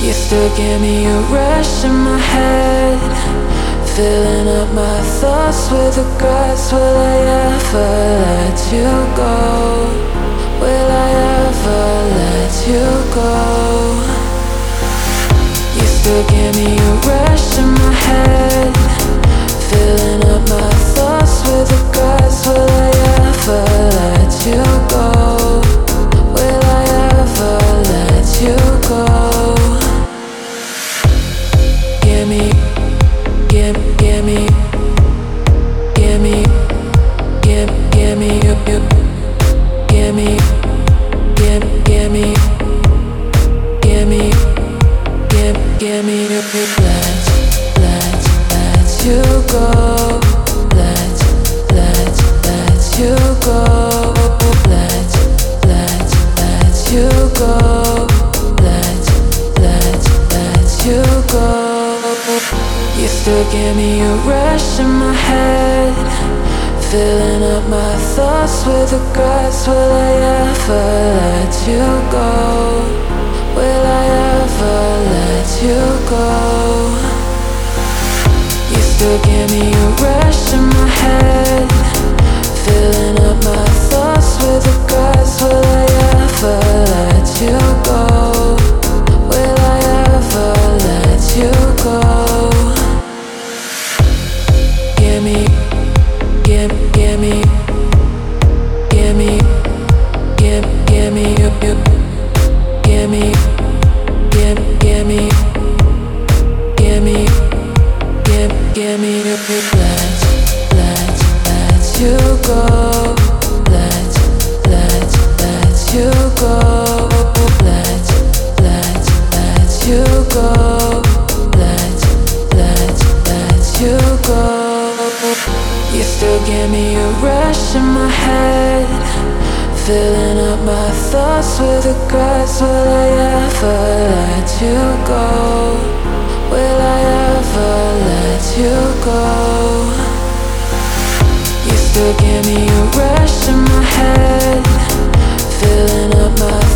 You still give me a rush in my head, filling up my thoughts with regrets. Will I ever let you go? Will I ever let you go? You still give me a rush in my head, filling up my thoughts with regrets. Will I ever let you go? Will I ever let you go? Give me, give me, give me, give me, give me, you, give me, give me, give me, give me, you, let you go, let you go, let you go, let you go. You still give me a rush in my head, filling up my thoughts with regrets. Will I ever let you go? Will I ever let you go? You still give me a rush in my head, filling up my thoughts with regrets. Will I ever let you go? Will I ever let you go? Give me, give me, give me, give me, give me, you, give me, give me, give me, give me, you, let you go, let you go, let you go, let you go. You still give me a rush in my head, filling up my thoughts with regrets. Will I ever let you go? Will I ever let you go? You still give me a rush in my head, filling up my